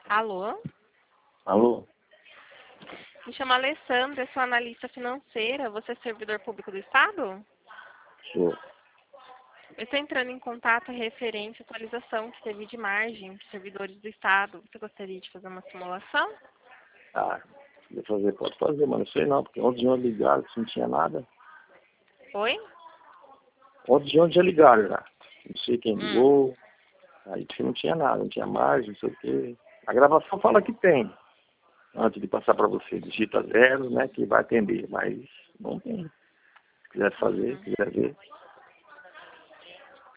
Alô? Alô? Me chamo Alessandra, sou analista financeira. Você é servidor público do Estado? Sou. Eu estou entrando em contato referente à atualização que teve de margem de servidores do Estado. Você gostaria de fazer uma simulação? Ah, pode fazer, mas não sei não, porque ontem de onde ligaram, se não tinha nada. Oi? Ontem de onde já ligaram já. Não sei quem ligou. Aí disse que não tinha nada, não tinha margem, não sei o quê. A gravação fala que tem. Antes de passar para você, digita 0, né, que vai atender, mas não tem. Se quiser fazer, quiser ver.